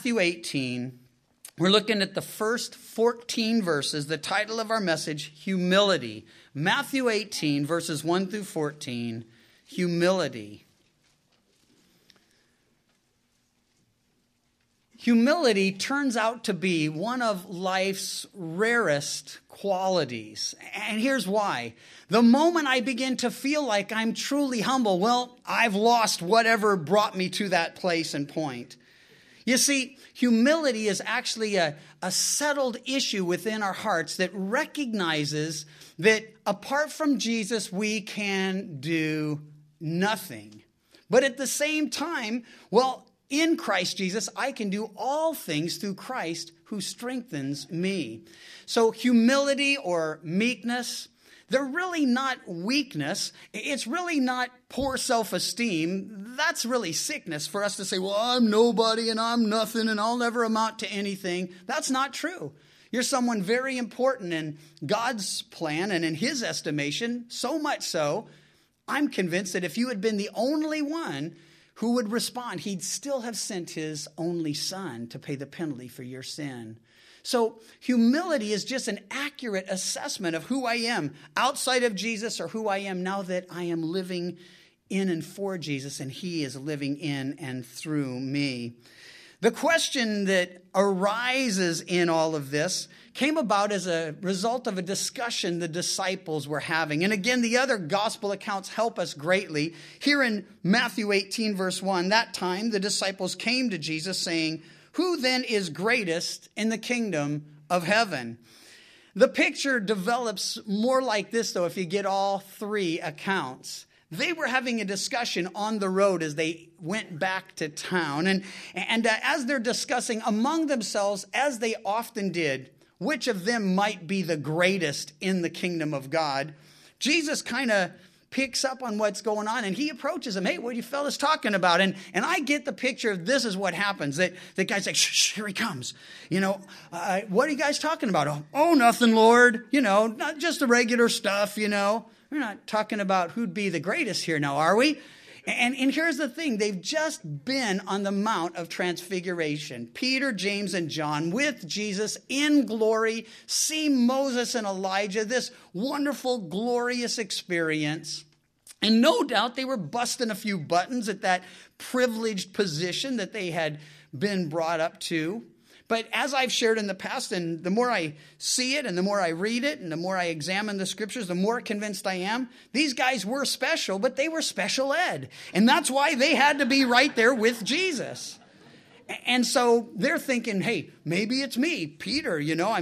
Matthew 18. We're looking at the first 14 verses. The title of our message, Humility. Matthew 18, verses 1 through 14, Humility. Humility turns out to be one of life's rarest qualities. And here's why. The moment I begin to feel like I'm truly humble, well, I've lost whatever brought me to that place and point. You see, humility is actually a settled issue within our hearts that recognizes that apart from Jesus, we can do nothing. But at the same time, well, in Christ Jesus, I can do all things through Christ who strengthens me. So humility or meekness, they're really not weakness. It's really not poor self-esteem. That's really sickness for us to say, well, I'm nobody and I'm nothing and I'll never amount to anything. That's not true. You're someone very important in God's plan and in his estimation, so much so, I'm convinced that if you had been the only one who would respond, he'd still have sent his only son to pay the penalty for your sin. So humility is just an accurate assessment of who I am outside of Jesus or who I am now that I am living in and for Jesus and he is living in and through me. The question that arises in all of this came about as a result of a discussion the disciples were having. And again, the other gospel accounts help us greatly. Here in Matthew 18, verse 1, that time the disciples came to Jesus saying, "Who then is greatest in the kingdom of heaven?" The picture develops more like this, though, if you get all three accounts. They were having a discussion on the road as they went back to town. And as they're discussing among themselves, as they often did, which of them might be the greatest in the kingdom of God, Jesus kind of picks up on what's going on and he approaches them. Hey, what are you fellas talking about? And I get the picture of this is what happens. That the guy's like, shh, here he comes. What are you guys talking about? Oh, nothing, Lord. Not just the regular stuff, We're not talking about who'd be the greatest here now, are we? And here's the thing. They've just been on the Mount of Transfiguration. Peter, James, and John with Jesus in glory, see Moses and Elijah, this wonderful, glorious experience. And no doubt they were busting a few buttons at that privileged position that they had been brought up to. But as I've shared in the past, and the more I see it and the more I read it and the more I examine the scriptures, the more convinced I am, these guys were special, but they were special ed. And that's why they had to be right there with Jesus. And so they're thinking, hey, maybe it's me, Peter,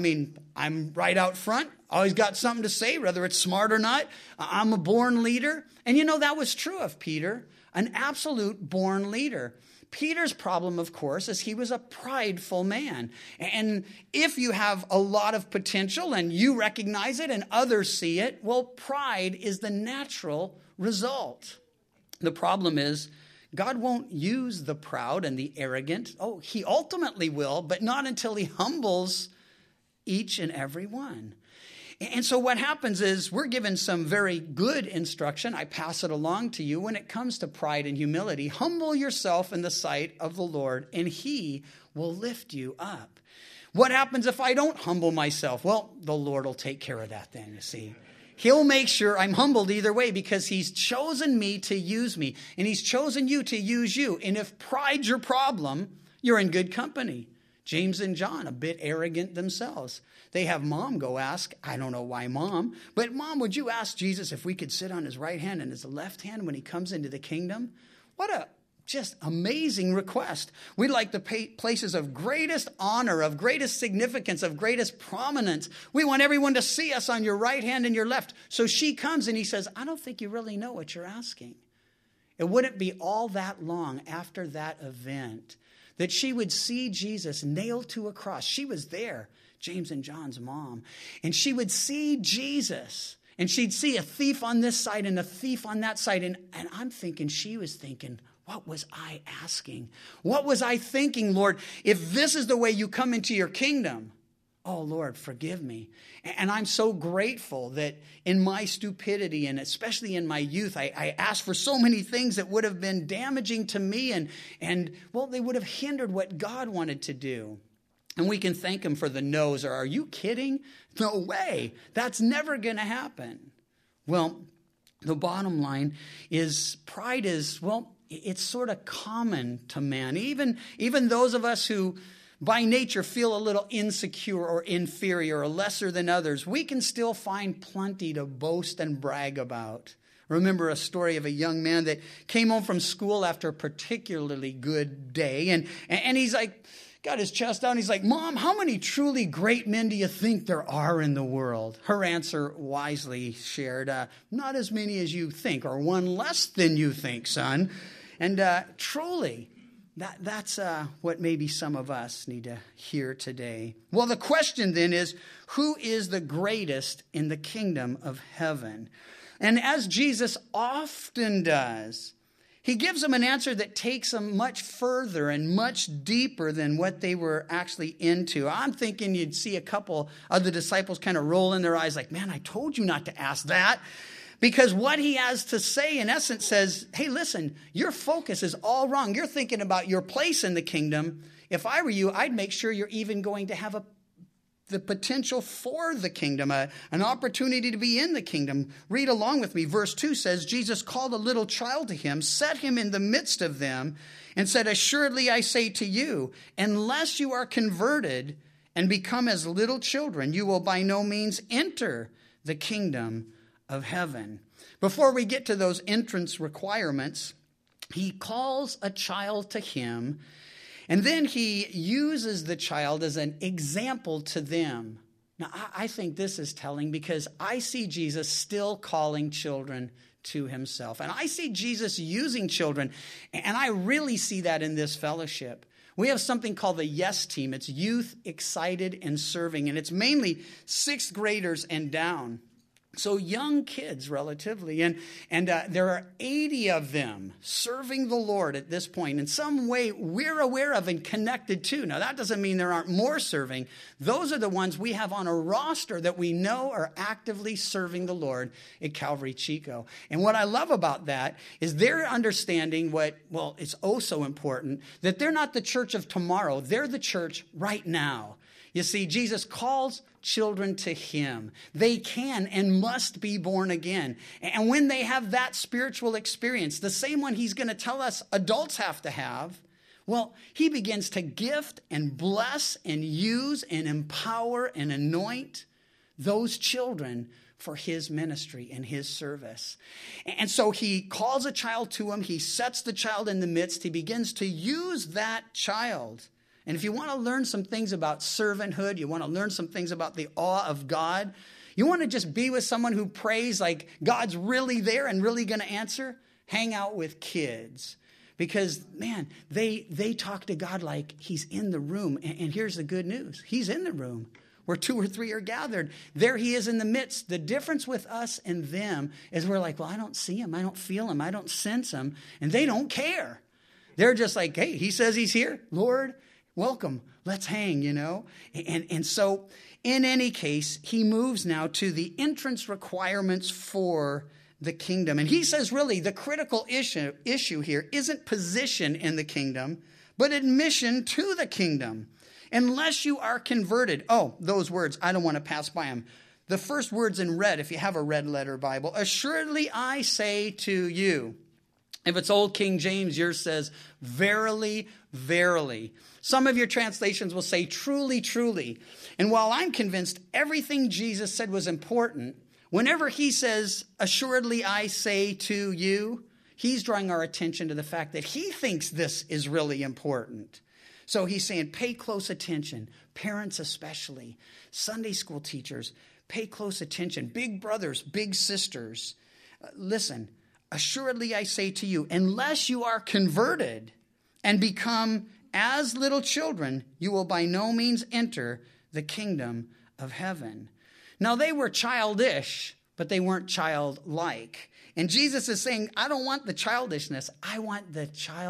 I'm right out front. Always got something to say, whether it's smart or not. I'm a born leader. And that was true of Peter, an absolute born leader. Peter's problem, of course, is he was a prideful man. And if you have a lot of potential and you recognize it and others see it, well, pride is the natural result. The problem is God won't use the proud and the arrogant. Oh, he ultimately will, but not until he humbles each and every one. And so what happens is we're given some very good instruction. I pass it along to you when it comes to pride and humility. Humble yourself in the sight of the Lord, and he will lift you up. What happens if I don't humble myself? Well, the Lord will take care of that then, you see. He'll make sure I'm humbled either way because he's chosen me to use me, and he's chosen you to use you. And if pride's your problem, you're in good company. James and John, a bit arrogant themselves. They have mom go ask, I don't know why mom, but mom, would you ask Jesus if we could sit on his right hand and his left hand when he comes into the kingdom? What a just amazing request. We'd like the places of greatest honor, of greatest significance, of greatest prominence. We want everyone to see us on your right hand and your left. So she comes and he says, I don't think you really know what you're asking. It wouldn't be all that long after that event that she would see Jesus nailed to a cross. She was there, James and John's mom. And she would see Jesus. And she'd see a thief on this side and a thief on that side. And I'm thinking, she was thinking, what was I asking? What was I thinking, Lord? If this is the way you come into your kingdom, oh, Lord, forgive me. And I'm so grateful that in my stupidity, and especially in my youth, I asked for so many things that would have been damaging to me, and well, they would have hindered what God wanted to do. And we can thank him for the no's. Or, are you kidding? No way. That's never going to happen. Well, the bottom line is pride is, well, it's sort of common to man. Even those of us who by nature feel a little insecure or inferior or lesser than others, we can still find plenty to boast and brag about. Remember a story of a young man that came home from school after a particularly good day, and he's like, got his chest out, and he's like, Mom, how many truly great men do you think there are in the world? Her answer wisely shared, not as many as you think, or one less than you think, son. And truly, that's what maybe some of us need to hear today. Well, the question then is, who is the greatest in the kingdom of heaven? And as Jesus often does, he gives them an answer that takes them much further and much deeper than what they were actually into. I'm thinking you'd see a couple of the disciples kind of roll in their eyes like, man, I told you not to ask that. Because what he has to say, in essence, says, hey, listen, your focus is all wrong. You're thinking about your place in the kingdom. If I were you, I'd make sure you're even going to have the potential for the kingdom, an opportunity to be in the kingdom. Read along with me. Verse 2 says, Jesus called a little child to him, set him in the midst of them, and said, assuredly I say to you, unless you are converted and become as little children, you will by no means enter the kingdom of heaven. Before we get to those entrance requirements, he calls a child to him, and then he uses the child as an example to them. Now, I think this is telling because I see Jesus still calling children to himself. And I see Jesus using children, and I really see that in this fellowship. We have something called the YES team. It's Youth Excited and Serving, and it's mainly 6th graders and down. So young kids, relatively, and there are 80 of them serving the Lord at this point. In some way, we're aware of and connected to. Now, that doesn't mean there aren't more serving. Those are the ones we have on a roster that we know are actively serving the Lord at Calvary Chico. And what I love about that is they're understanding it's oh so important, that they're not the church of tomorrow. They're the church right now. You see, Jesus calls children to him. They can and must be born again. And when they have that spiritual experience, the same one he's going to tell us adults have to have, well, he begins to gift and bless and use and empower and anoint those children for his ministry and his service. And so he calls a child to him. He sets the child in the midst. He begins to use that child. And if you want to learn some things about servanthood, you want to learn some things about the awe of God, you want to just be with someone who prays like God's really there and really going to answer, hang out with kids. Because, man, they talk to God like he's in the room. And here's the good news. He's in the room where 2 or 3 are gathered. There he is in the midst. The difference with us and them is we're like, well, I don't see him. I don't feel him. I don't sense him. And they don't care. They're just like, hey, he says he's here. Lord, welcome. Let's hang, And so in any case, he moves now to the entrance requirements for the kingdom. And he says, really, the critical issue here isn't position in the kingdom, but admission to the kingdom. Unless you are converted. Oh, those words, I don't want to pass by them. The first words in red, if you have a red letter Bible, assuredly I say to you. If it's Old King James, yours says, verily, verily. Some of your translations will say, truly, truly. And while I'm convinced everything Jesus said was important, whenever he says, assuredly I say to you, he's drawing our attention to the fact that he thinks this is really important. So he's saying, pay close attention. Parents especially, Sunday school teachers, pay close attention. Big brothers, big sisters. Listen, assuredly I say to you, unless you are converted and become as little children, you will by no means enter the kingdom of heaven. Now they were childish, but they weren't childlike. And Jesus is saying, I don't want the childishness. I want the childlikeness.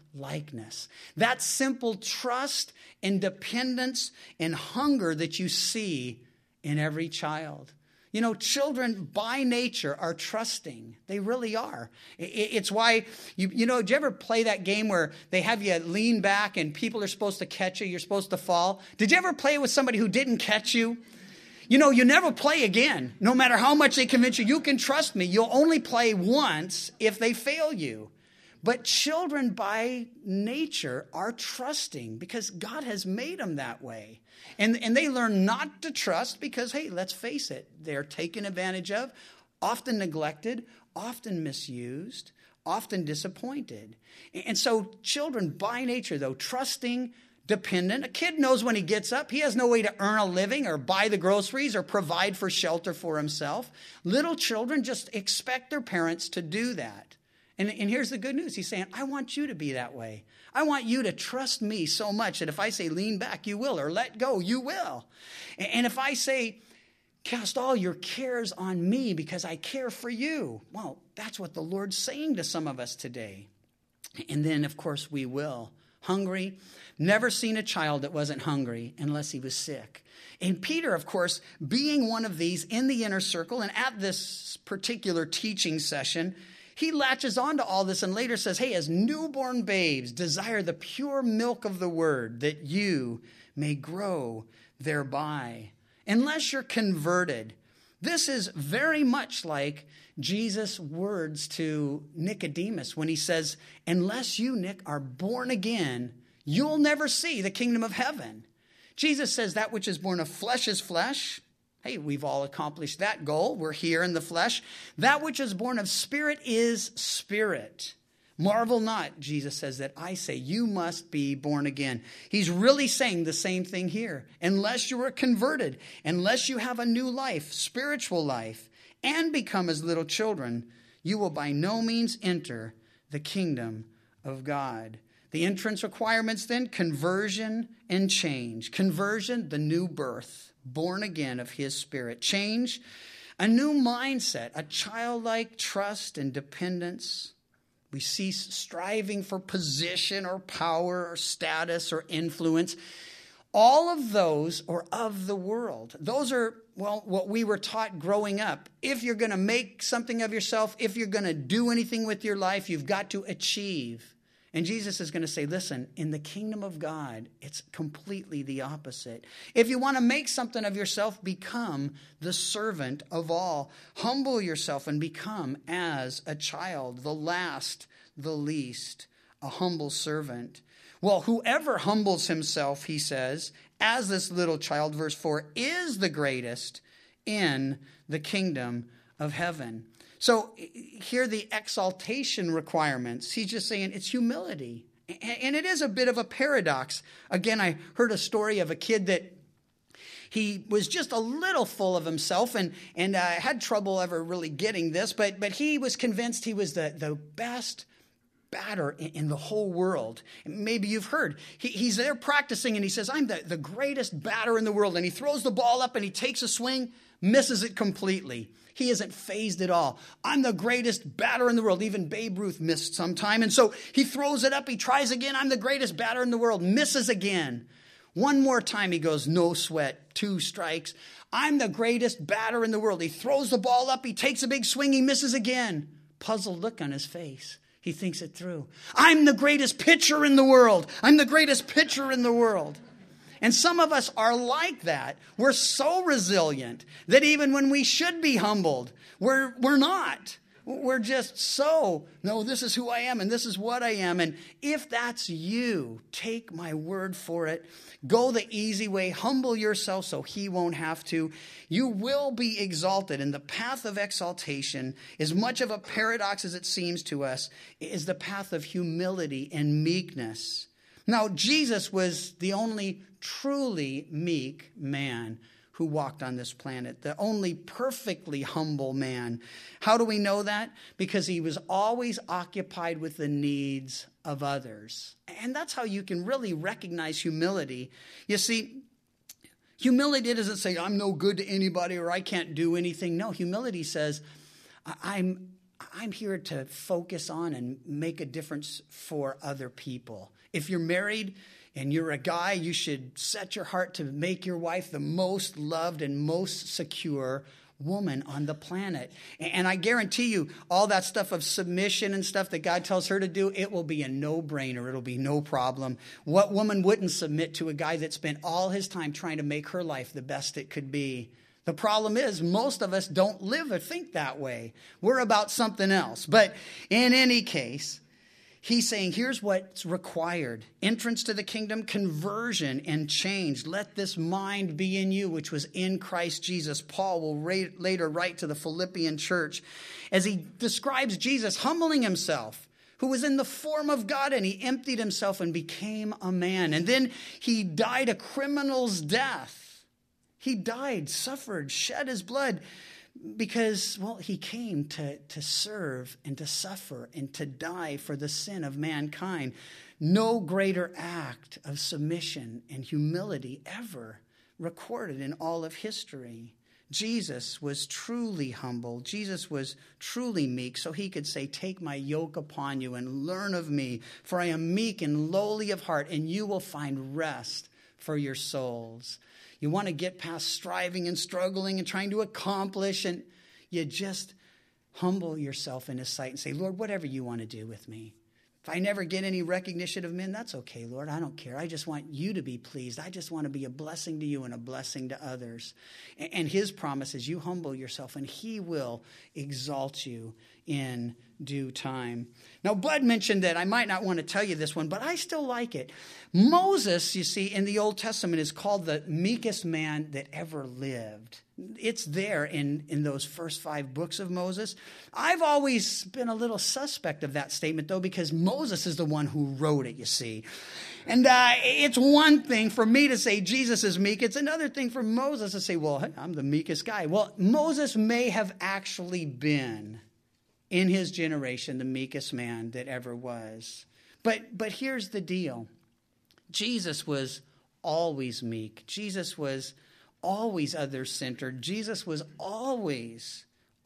likeness. That simple trust and dependence and hunger that you see in every child. You know, children by nature are trusting. They really are. It's why, you know, did you ever play that game where they have you lean back and people are supposed to catch you, you're supposed to fall? Did you ever play with somebody who didn't catch you? You know, you never play again. No matter how much they convince you, you can trust me. You'll only play once if they fail you. But children by nature are trusting because God has made them that way. And they learn not to trust because, hey, let's face it, they're taken advantage of, often neglected, often misused, often disappointed. And so children by nature, though, trusting, dependent. A kid knows when he gets up, he has no way to earn a living or buy the groceries or provide for shelter for himself. Little children just expect their parents to do that. And here's the good news. He's saying, I want you to be that way. I want you to trust me so much that if I say lean back, you will, or let go, you will. And if I say cast all your cares on me because I care for you, well, that's what the Lord's saying to some of us today. And then, of course, we will. Hungry. Never seen a child that wasn't hungry unless he was sick. And Peter, of course, being one of these in the inner circle and at this particular teaching session, he latches on to all this and later says, hey, as newborn babes, desire the pure milk of the word that you may grow thereby. Unless you're converted. This is very much like Jesus' words to Nicodemus when he says, unless you, Nick, are born again, you'll never see the kingdom of heaven. Jesus says that which is born of flesh is flesh. Hey, we've all accomplished that goal. We're here in the flesh. That which is born of spirit is spirit. Marvel not, Jesus says, that I say you must be born again. He's really saying the same thing here. Unless you are converted, unless you have a new life, spiritual life, and become as little children, you will by no means enter the kingdom of God. The entrance requirements then, conversion and change. Conversion, the new birth. Born again of his spirit. Change, a new mindset, a childlike trust and dependence. We cease striving for position or power or status or influence. All of those are of the world. Those are, well, what we were taught growing up. If you're going to make something of yourself, if you're going to do anything with your life, you've got to achieve. And Jesus is going to say, listen, in the kingdom of God, it's completely the opposite. If you want to make something of yourself, become the servant of all. Humble yourself and become as a child, the last, the least, a humble servant. Well, whoever humbles himself, he says, as this little child, verse 4, is the greatest in the kingdom of heaven. So here are the exaltation requirements. He's just saying it's humility. And it is a bit of a paradox. Again, I heard a story of a kid that he was just a little full of himself and had trouble ever really getting this, but he was convinced he was the best batter in the whole world. Maybe you've heard. He's there practicing and he says, I'm the greatest batter in the world. And he throws the ball up and he takes a swing, misses it completely. He isn't fazed at all. I'm the greatest batter in the world. Even Babe Ruth missed sometime. And so he throws it up. He tries again. I'm the greatest batter in the world. Misses again. One more time he goes, no sweat. 2 strikes. I'm the greatest batter in the world. He throws the ball up. He takes a big swing. He misses again. Puzzled look on his face. He thinks it through. I'm the greatest pitcher in the world. I'm the greatest pitcher in the world. And some of us are like that. We're so resilient that even when we should be humbled, we're not. We're just so, no, this is who I am and this is what I am. And if that's you, take my word for it. Go the easy way. Humble yourself so he won't have to. You will be exalted. And the path of exaltation, as much of a paradox as it seems to us, is the path of humility and meekness. Now, Jesus was the only truly meek man who walked on this planet, the only perfectly humble man. How do we know that? Because he was always occupied with the needs of others. And that's how you can really recognize humility. You see, humility doesn't say, I'm no good to anybody or I can't do anything. No, humility says, I'm I'm here to focus on and make a difference for other people. If you're married and you're a guy, you should set your heart to make your wife the most loved and most secure woman on the planet. And I guarantee you, all that stuff of submission and stuff that God tells her to do, it will be a no-brainer. It'll be no problem. What woman wouldn't submit to a guy that spent all his time trying to make her life the best it could be? The problem is most of us don't live or think that way. We're about something else. But in any case, he's saying, here's what's required. Entrance to the kingdom, conversion, and change. Let this mind be in you, which was in Christ Jesus. Paul will later write to the Philippian church as he describes Jesus humbling himself, who was in the form of God, and he emptied himself and became a man. And then he died a criminal's death. He died, suffered, shed his blood because, well, he came to serve and to suffer and to die for the sin of mankind. No greater act of submission and humility ever recorded in all of history. Jesus was truly humble. Jesus was truly meek, so he could say, take my yoke upon you and learn of me, for I am meek and lowly of heart, and you will find rest for your souls. You want to get past striving and struggling and trying to accomplish, and you just humble yourself in his sight and say, Lord, whatever you want to do with me. If I never get any recognition of men, that's okay, Lord. I don't care. I just want you to be pleased. I just want to be a blessing to you and a blessing to others. And his promise is you humble yourself and he will exalt you in due time. Now, Bud mentioned that I might not want to tell you this one, but I still like it. Moses, you see, in the Old Testament is called the meekest man that ever lived. It's there in those first 5 books of Moses. I've always been a little suspect of that statement, though, because Moses is the one who wrote it, you see. And it's one thing for me to say Jesus is meek. It's another thing for Moses to say, well, hey, I'm the meekest guy. Well, Moses may have actually been, in his generation, the meekest man that ever was. But here's the deal. Jesus was always meek. Jesus was always other-centered. Jesus was always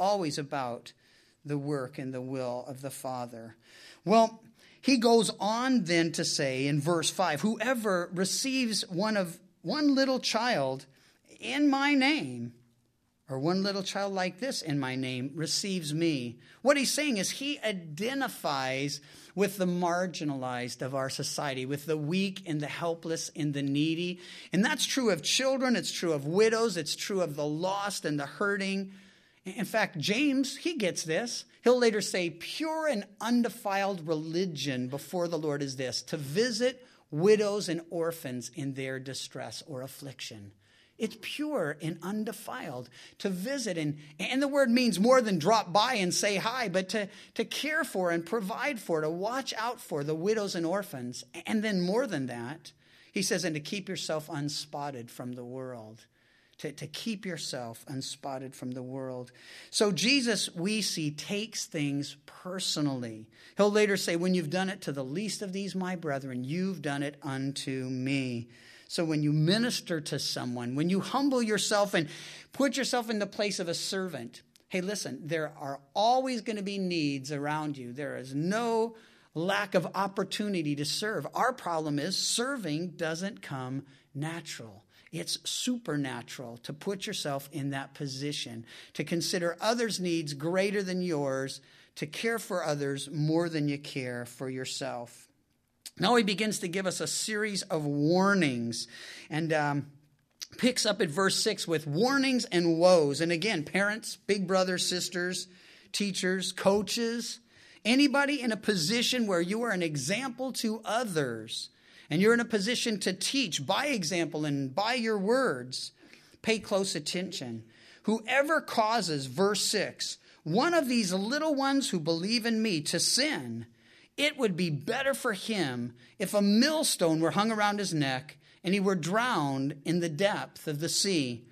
about the work and the will of the Father. Well, he goes on then to say in verse 5, whoever receives one little child in my name, or one little child like this in my name, receives me. What he's saying is he identifies with the marginalized of our society, with the weak and the helpless and the needy. And that's true of children, it's true of widows, it's true of the lost and the hurting. In fact, James, he gets this. He'll later say, pure and undefiled religion before the Lord is this, to visit widows and orphans in their distress or affliction. It's pure and undefiled to visit. And the word means more than drop by and say hi, but to care for and provide for, to watch out for the widows and orphans. And then more than that, he says, and to keep yourself unspotted from the world. To keep yourself unspotted from the world. So Jesus, we see, takes things personally. He'll later say, when you've done it to the least of these, my brethren, you've done it unto me. So when you minister to someone, when you humble yourself and put yourself in the place of a servant, hey, listen, there are always going to be needs around you. There is no lack of opportunity to serve. Our problem is serving doesn't come natural. It's supernatural to put yourself in that position, to consider others' needs greater than yours, to care for others more than you care for yourself. Now he begins to give us a series of warnings and picks up at verse 6 with warnings and woes. And again, parents, big brothers, sisters, teachers, coaches, anybody in a position where you are an example to others and you're in a position to teach by example and by your words, pay close attention. Whoever causes, verse 6, one of these little ones who believe in me to sin, it would be better for him if a millstone were hung around his neck and he were drowned in the depth of the sea.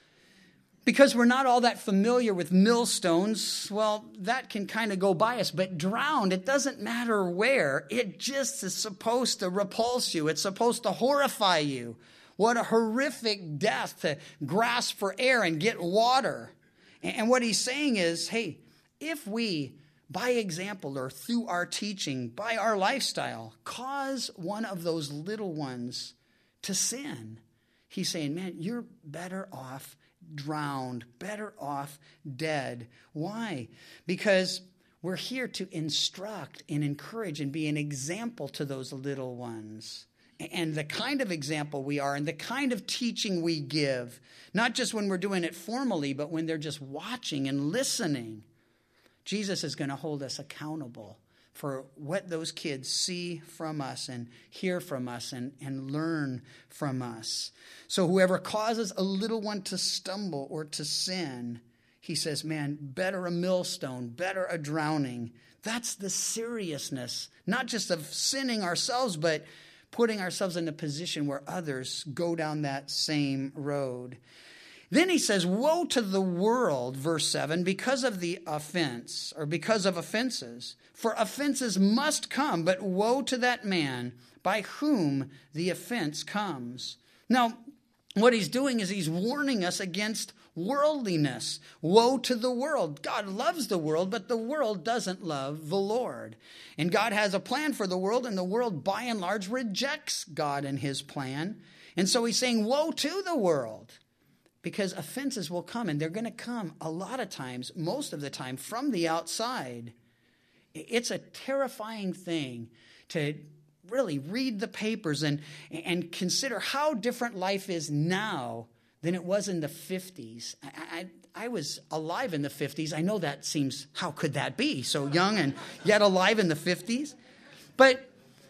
Because we're not all that familiar with millstones, well, that can kind of go by us. But drowned, it doesn't matter where. It just is supposed to repulse you. It's supposed to horrify you. What a horrific death to grasp for air and get water. And what he's saying is, hey, if we by example or through our teaching, by our lifestyle, cause one of those little ones to sin. He's saying, man, you're better off drowned, better off dead. Why? Because we're here to instruct and encourage and be an example to those little ones. And the kind of example we are and the kind of teaching we give, not just when we're doing it formally, but when they're just watching and listening, Jesus is going to hold us accountable for what those kids see from us and hear from us and learn from us. So whoever causes a little one to stumble or to sin, he says, man, better a millstone, better a drowning. That's the seriousness, not just of sinning ourselves, but putting ourselves in a position where others go down that same road. Then he says, woe to the world, verse 7, because of the offense, or because of offenses. For offenses must come, but woe to that man by whom the offense comes. Now, what he's doing is he's warning us against worldliness. Woe to the world. God loves the world, but the world doesn't love the Lord. And God has a plan for the world, and the world by and large rejects God and his plan. And so he's saying, woe to the world. Because offenses will come, and they're going to come a lot of times, most of the time, from the outside. It's a terrifying thing to really read the papers and consider how different life is now than it was in the 50s. I was alive in the 50s. I know that seems, how could that be? So young and yet alive in the 50s. But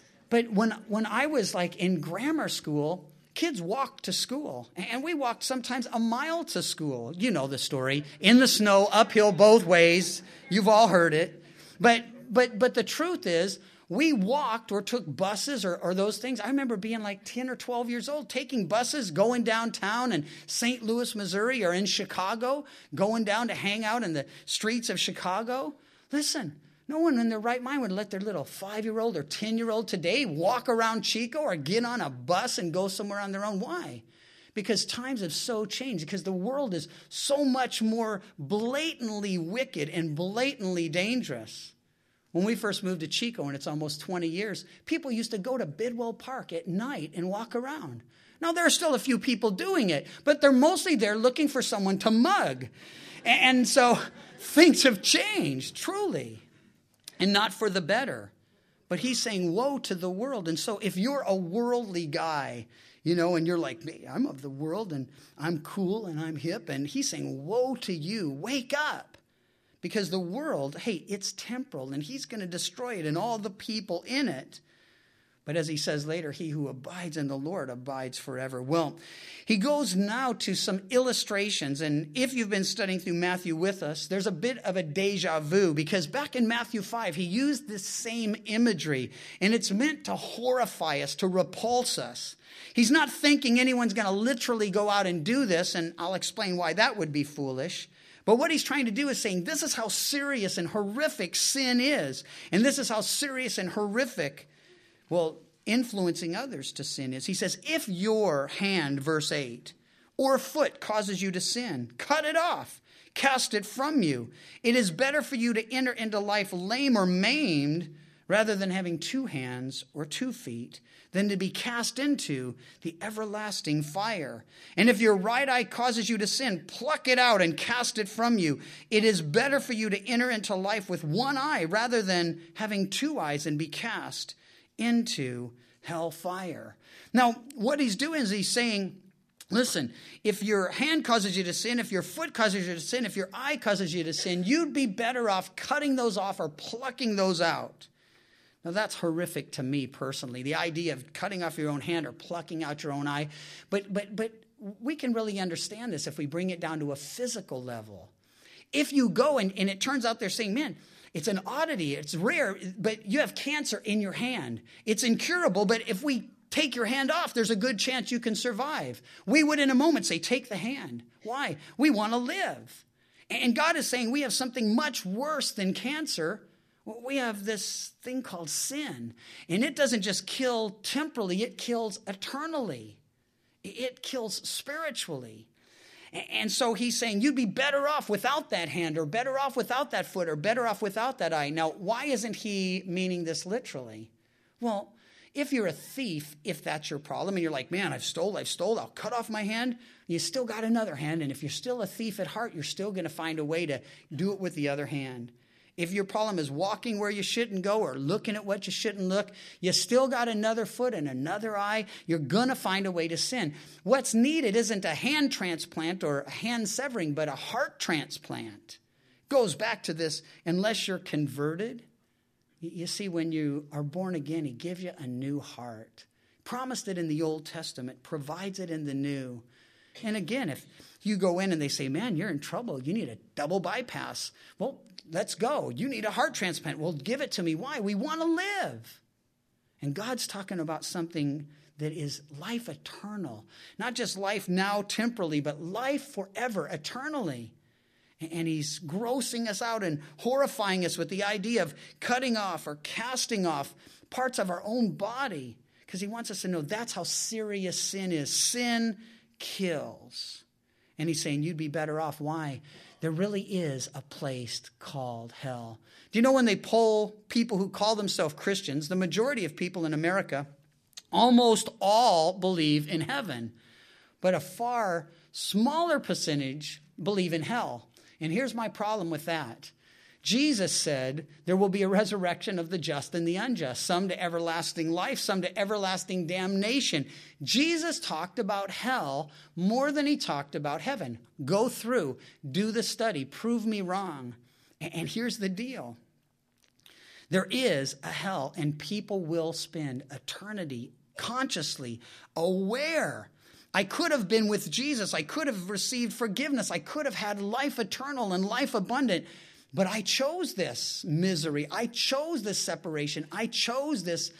when I was like in grammar school, kids walked to school, and we walked sometimes a mile to school. You know the story. In the snow, uphill both ways. You've all heard it. But the truth is, we walked or took buses or those things. I remember being like 10 or 12 years old, taking buses, going downtown in St. Louis, Missouri, or in Chicago, going down to hang out in the streets of Chicago. Listen, no one in their right mind would let their little 5-year-old or 10-year-old today walk around Chico or get on a bus and go somewhere on their own. Why? Because times have so changed, because the world is so much more blatantly wicked and blatantly dangerous. When we first moved to Chico, and it's almost 20 years, people used to go to Bidwell Park at night and walk around. Now, there are still a few people doing it, but they're mostly there looking for someone to mug. And so things have changed, truly, and not for the better. But he's saying, woe to the world. And so if you're a worldly guy, you know, and you're like, I'm of the world, and I'm cool, and I'm hip, and he's saying, woe to you, wake up. Because the world, hey, it's temporal, and he's going to destroy it and all the people in it. But as he says later, he who abides in the Lord abides forever. Well, he goes now to some illustrations. And if you've been studying through Matthew with us, there's a bit of a deja vu. Because back in Matthew 5, he used this same imagery. And it's meant to horrify us, to repulse us. He's not thinking anyone's going to literally go out and do this. And I'll explain why that would be foolish. But what he's trying to do is saying this is how serious and horrific sin is. And this is how serious and horrific, influencing others to sin is. He says, if your hand, verse 8, or foot causes you to sin, cut it off, cast it from you. It is better for you to enter into life lame or maimed rather than having 2 hands or 2 feet, than to be cast into the everlasting fire. And if your right eye causes you to sin, pluck it out and cast it from you. It is better for you to enter into life with 1 eye rather than having 2 eyes and be cast into hellfire. Now, what he's doing is he's saying, listen, if your hand causes you to sin, if your foot causes you to sin, if your eye causes you to sin, you'd be better off cutting those off or plucking those out. Now, that's horrific to me personally, the idea of cutting off your own hand or plucking out your own eye. But we can really understand this if we bring it down to a physical level. If you go and it turns out they're saying, man, it's an oddity, it's rare, but you have cancer in your hand. It's incurable, but if we take your hand off, there's a good chance you can survive. We would in a moment say, take the hand. Why? We want to live. And God is saying we have something much worse than cancer. We have this thing called sin. And it doesn't just kill temporally, it kills eternally. It kills spiritually. And so he's saying you'd be better off without that hand, or better off without that foot, or better off without that eye. Now, why isn't he meaning this literally? Well, if you're a thief, if that's your problem, and you're like, man, I've stole, I'll cut off my hand, you still got another hand. And if you're still a thief at heart, you're still going to find a way to do it with the other hand. If your problem is walking where you shouldn't go or looking at what you shouldn't look, you still got another foot and another eye. You're going to find a way to sin. What's needed isn't a hand transplant or a hand severing, but a heart transplant. Goes back to this, unless you're converted. You see, when you are born again, he gives you a new heart. Promised it in the Old Testament, provides it in the New. And again, if you go in and they say, man, you're in trouble, you need a double bypass. Well, let's go. You need a heart transplant. Well, give it to me. Why? We want to live. And God's talking about something that is life eternal. Not just life now temporally, but life forever, eternally. And he's grossing us out and horrifying us with the idea of cutting off or casting off parts of our own body. Because he wants us to know that's how serious sin is. Sin kills. And he's saying you'd be better off. Why? There really is a place called hell. Do you know when they poll people who call themselves Christians, the majority of people in America, almost all believe in heaven. But a far smaller percentage believe in hell. And here's my problem with that. Jesus said there will be a resurrection of the just and the unjust, some to everlasting life, some to everlasting damnation. Jesus talked about hell more than he talked about heaven. Go through, do the study, prove me wrong. And here's the deal. There is a hell, and people will spend eternity consciously aware. I could have been with Jesus. I could have received forgiveness. I could have had life eternal and life abundant. But I chose this misery. I chose this separation. I chose this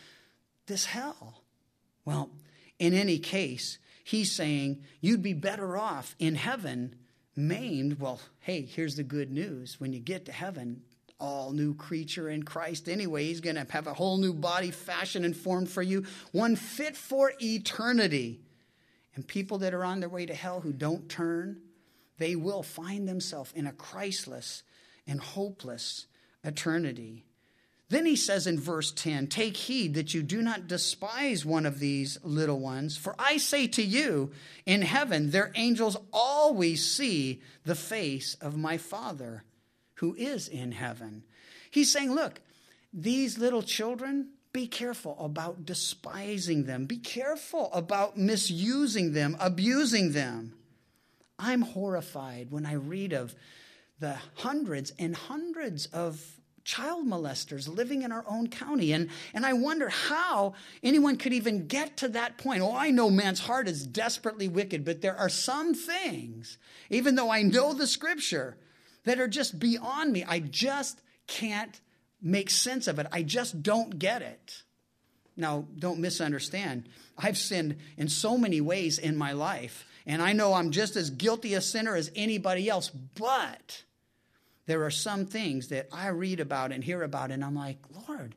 hell. Well, in any case, he's saying you'd be better off in heaven maimed. Well, hey, here's the good news. When you get to heaven, all new creature in Christ anyway. He's going to have a whole new body fashioned and formed for you, one fit for eternity. And people that are on their way to hell who don't turn, they will find themselves in a Christless and hopeless eternity. Then he says in verse 10, take heed that you do not despise one of these little ones. For I say to you, in heaven their angels always see the face of my Father who is in heaven. He's saying, look, these little children, be careful about despising them. Be careful about misusing them, abusing them. I'm horrified when I read of the hundreds and hundreds of child molesters living in our own county. And I wonder how anyone could even get to that point. Oh, I know man's heart is desperately wicked, but there are some things, even though I know the scripture, that are just beyond me. I just can't make sense of it. I just don't get it. Now, don't misunderstand. I've sinned in so many ways in my life, and I know I'm just as guilty a sinner as anybody else, but there are some things that I read about and hear about, and I'm like, Lord,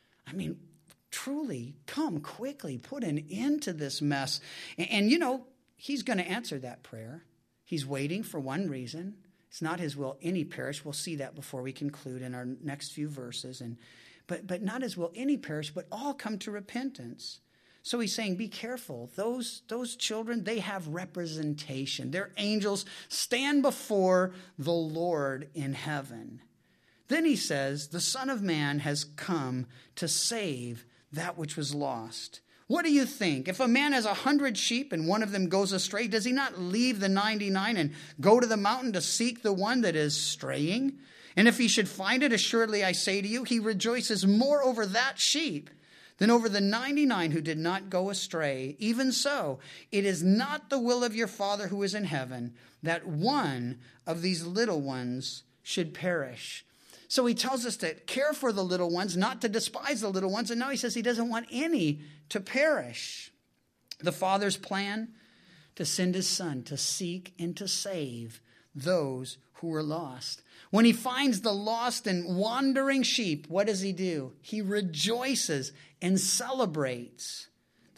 truly, come quickly, put an end to this mess. And he's going to answer that prayer. He's waiting for one reason. It's not his will any perish. We'll see that before we conclude in our next few verses. But not his will any perish, but all come to repentance. So he's saying, be careful. Those children, they have representation. Their angels stand before the Lord in heaven. Then he says, the Son of Man has come to save that which was lost. What do you think? If a man has 100 sheep and one of them goes astray, does he not leave the 99 and go to the mountain to seek the one that is straying? And if he should find it, assuredly I say to you, he rejoices more over that sheep than over the 99 who did not go astray. Even so, it is not the will of your Father who is in heaven that one of these little ones should perish. So he tells us to care for the little ones, not to despise the little ones. And now he says he doesn't want any to perish. The Father's plan to send his Son to seek and to save those who were lost. When he finds the lost and wandering sheep, what does he do? He rejoices and celebrates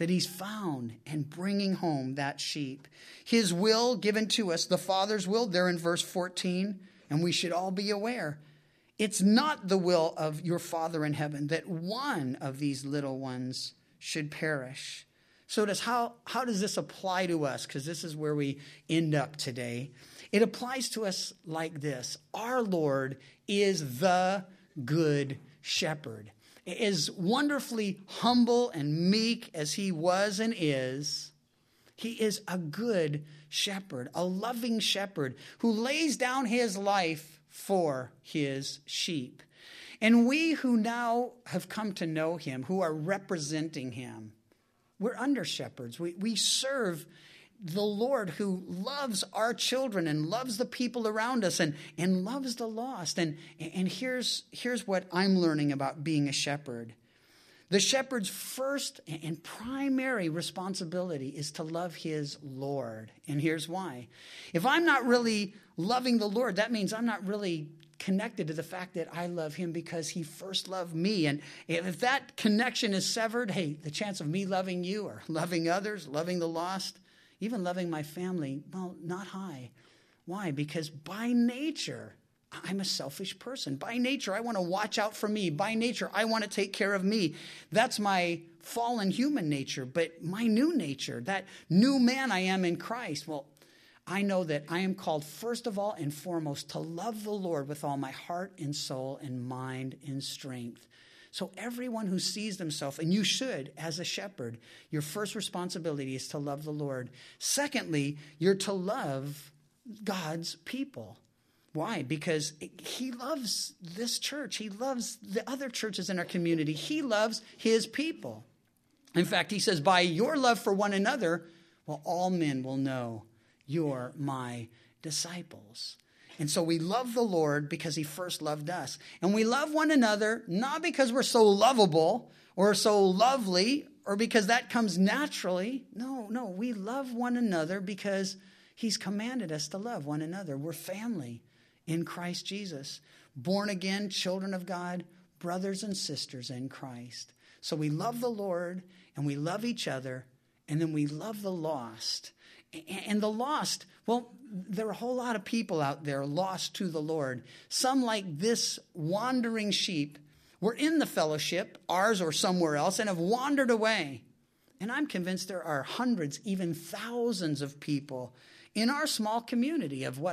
that he's found and bringing home that sheep. His will given to us, the Father's will, there in verse 14, and we should all be aware. It's not the will of your Father in heaven that one of these little ones should perish. So how does this apply to us? Because this is where we end up today. It applies to us like this. Our Lord is the good shepherd. As wonderfully humble and meek as he was and is, he is a good shepherd, a loving shepherd who lays down his life for his sheep. And we who now have come to know him, who are representing him, we're under shepherds. We serve the Lord who loves our children and loves the people around us and loves the lost. And here's what I'm learning about being a shepherd. The shepherd's first and primary responsibility is to love his Lord. And here's why. If I'm not really loving the Lord, that means I'm not really connected to the fact that I love him because he first loved me. And if that connection is severed, hey, the chance of me loving you or loving others, loving the lost, even loving my family, well, not high. Why? Because by nature, I'm a selfish person. By nature, I want to watch out for me. By nature, I want to take care of me. That's my fallen human nature. But my new nature, that new man I am in Christ, well, I know that I am called first of all and foremost to love the Lord with all my heart and soul and mind and strength. So everyone who sees themselves, and you should as a shepherd, your first responsibility is to love the Lord. Secondly, you're to love God's people. Why? Because he loves this church. He loves the other churches in our community. He loves his people. In fact, he says, by your love for one another, well, all men will know you're my disciples. And so we love the Lord because he first loved us. And we love one another not because we're so lovable or so lovely or because that comes naturally. No, we love one another because he's commanded us to love one another. We're family in Christ Jesus, born again, children of God, brothers and sisters in Christ. So we love the Lord and we love each other, and then we love the lost. And the lost, well, there are a whole lot of people out there lost to the Lord. Some, like this wandering sheep, were in the fellowship, ours or somewhere else, and have wandered away. And I'm convinced there are hundreds, even thousands of people in our small community of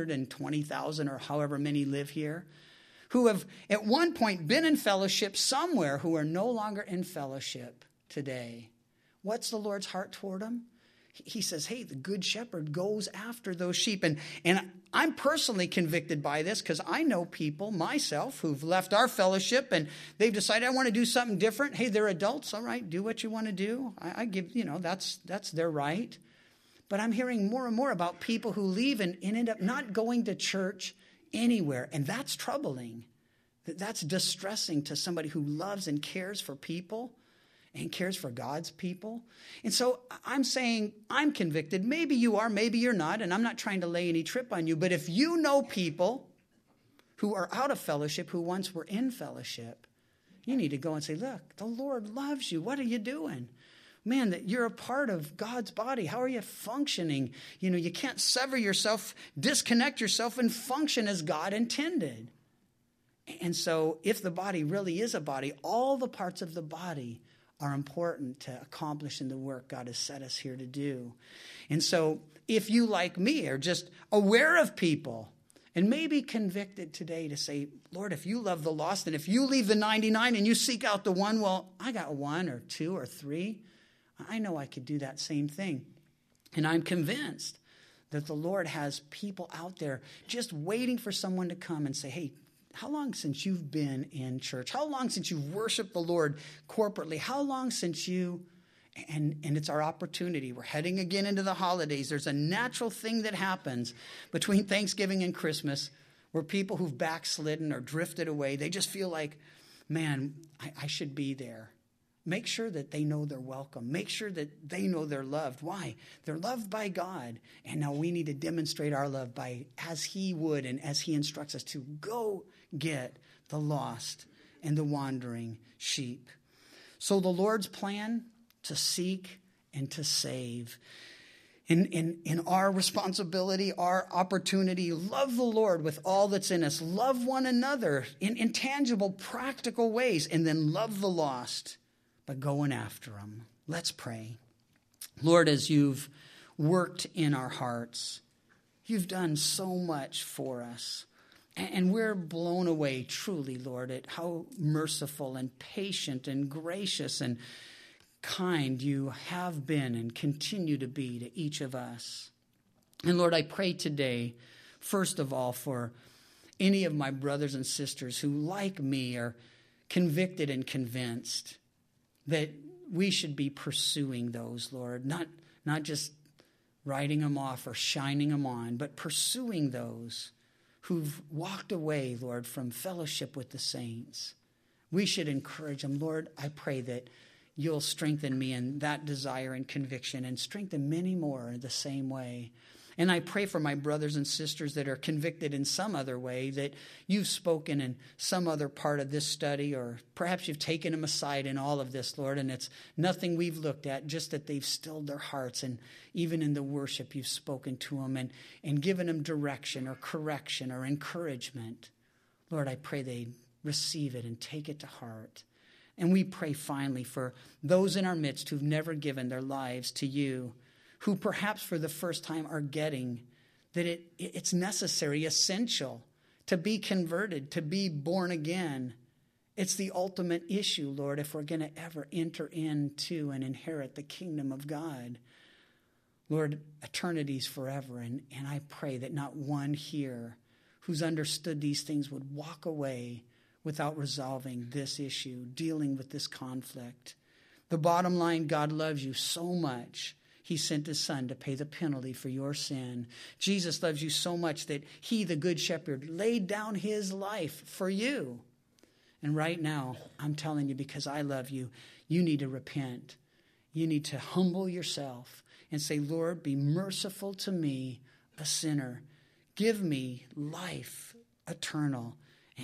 120,000 or however many live here, who have at one point been in fellowship somewhere who are no longer in fellowship today. What's the Lord's heart toward them? He says, hey, the good shepherd goes after those sheep. And I'm personally convicted by this because I know people, myself, who've left our fellowship and they've decided I want to do something different. Hey, they're adults. All right, do what you want to do. I give, that's their right. But I'm hearing more and more about people who leave and end up not going to church anywhere. And that's troubling. That's distressing to somebody who loves and cares for people and cares for God's people. And so I'm saying I'm convicted. Maybe you are, maybe you're not, and I'm not trying to lay any trip on you. But if you know people who are out of fellowship, who once were in fellowship, you need to go and say, look, the Lord loves you. What are you doing? Man, that you're a part of God's body. How are you functioning? You can't sever yourself, disconnect yourself, and function as God intended. And so if the body really is a body, all the parts of the body are important to accomplishing the work God has set us here to do. And so if you, like me, are just aware of people and maybe convicted today to say, Lord, if you love the lost and if you leave the 99 and you seek out the one, well, I got one or two or three. I know I could do that same thing. And I'm convinced that the Lord has people out there just waiting for someone to come and say, hey, how long since you've been in church? How long since you've worshiped the Lord corporately? How long since you, and it's our opportunity. We're heading again into the holidays. There's a natural thing that happens between Thanksgiving and Christmas where people who've backslidden or drifted away, they just feel like, man, I should be there. Make sure that they know they're welcome. Make sure that they know they're loved. Why? They're loved by God. And now we need to demonstrate our love by, as he would and as he instructs us to, go get the lost and the wandering sheep. So the Lord's plan to seek and to save. In our responsibility, our opportunity, love the Lord with all that's in us. Love one another in tangible, practical ways. And then love the lost by going after them. Let's pray. Lord, as you've worked in our hearts, you've done so much for us. And we're blown away, truly, Lord, at how merciful and patient and gracious and kind you have been and continue to be to each of us. And Lord, I pray today, first of all, for any of my brothers and sisters who, like me, are convicted and convinced that we should be pursuing those, Lord, not just writing them off or shining them on, but pursuing those who've walked away, Lord, from fellowship with the saints. We should encourage them. Lord, I pray that you'll strengthen me in that desire and conviction and strengthen many more the same way. And I pray for my brothers and sisters that are convicted in some other way, that you've spoken in some other part of this study, or perhaps you've taken them aside in all of this, Lord, and it's nothing we've looked at, just that they've stilled their hearts, and even in the worship you've spoken to them and given them direction or correction or encouragement. Lord, I pray they receive it and take it to heart. And we pray finally for those in our midst who've never given their lives to you, who perhaps for the first time are getting that it's necessary, essential to be converted, to be born again. It's the ultimate issue, Lord, if we're going to ever enter into and inherit the kingdom of God. Lord, eternity's forever, and I pray that not one here who's understood these things would walk away without resolving this issue, dealing with this conflict. The bottom line, God loves you so much, he sent his son to pay the penalty for your sin. Jesus loves you so much that he, the good shepherd, laid down his life for you. And right now, I'm telling you, because I love you, you need to repent. You need to humble yourself and say, Lord, be merciful to me, a sinner. Give me life eternal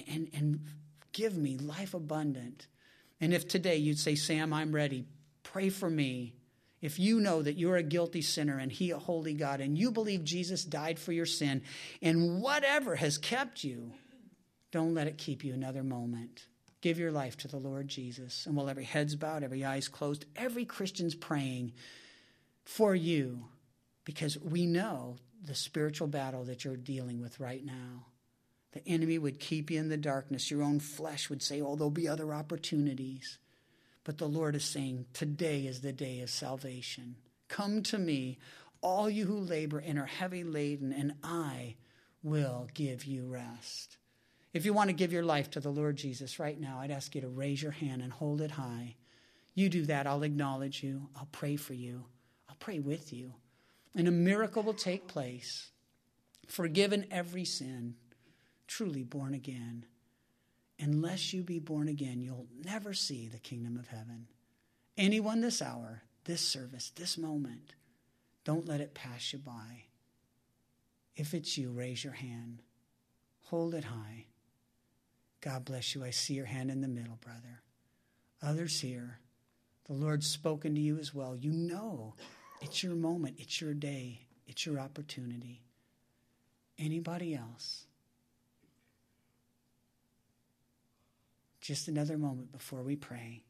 and give me life abundant. And if today you'd say, Sam, I'm ready, pray for me. If you know that you're a guilty sinner and he a holy God, and you believe Jesus died for your sin, and whatever has kept you, don't let it keep you another moment. Give your life to the Lord Jesus. And while every head's bowed, every eye's closed, every Christian's praying for you, because we know the spiritual battle that you're dealing with right now. The enemy would keep you in the darkness. Your own flesh would say, oh, there'll be other opportunities. But the Lord is saying, today is the day of salvation. Come to me, all you who labor and are heavy laden, and I will give you rest. If you want to give your life to the Lord Jesus right now, I'd ask you to raise your hand and hold it high. You do that, I'll acknowledge you. I'll pray for you. I'll pray with you. And a miracle will take place. Forgiven every sin. Truly born again. Unless you be born again, you'll never see the kingdom of heaven. Anyone this hour, this service, this moment, don't let it pass you by. If it's you, raise your hand. Hold it high. God bless you. I see your hand in the middle, brother. Others here, the Lord's spoken to you as well. You know it's your moment. It's your day. It's your opportunity. Anybody else? Just another moment before we pray.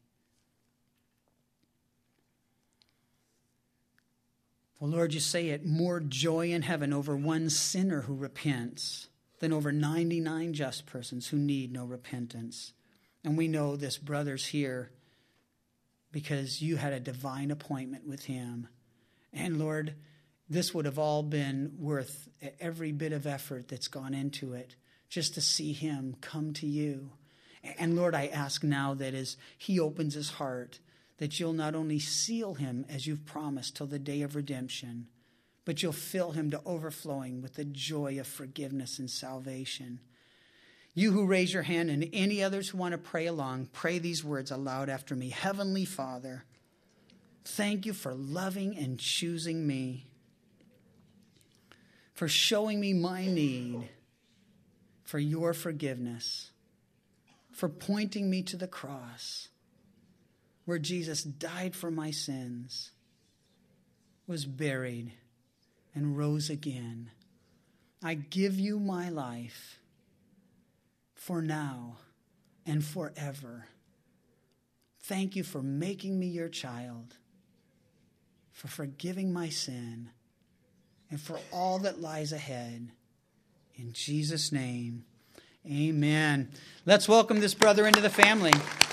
Well, Lord, you say it, more joy in heaven over one sinner who repents than over 99 just persons who need no repentance. And we know this brother's here because you had a divine appointment with him. And Lord, this would have all been worth every bit of effort that's gone into it, just to see him come to you. And Lord, I ask now that as he opens his heart, that you'll not only seal him as you've promised till the day of redemption, but you'll fill him to overflowing with the joy of forgiveness and salvation. You who raise your hand and any others who want to pray along, pray these words aloud after me. Heavenly Father, thank you for loving and choosing me, for showing me my need, for your forgiveness, for pointing me to the cross, where Jesus died for my sins, was buried, and rose again. I give you my life for now and forever. Thank you for making me your child, for forgiving my sin, and for all that lies ahead. In Jesus' name, amen. Let's welcome this brother into the family.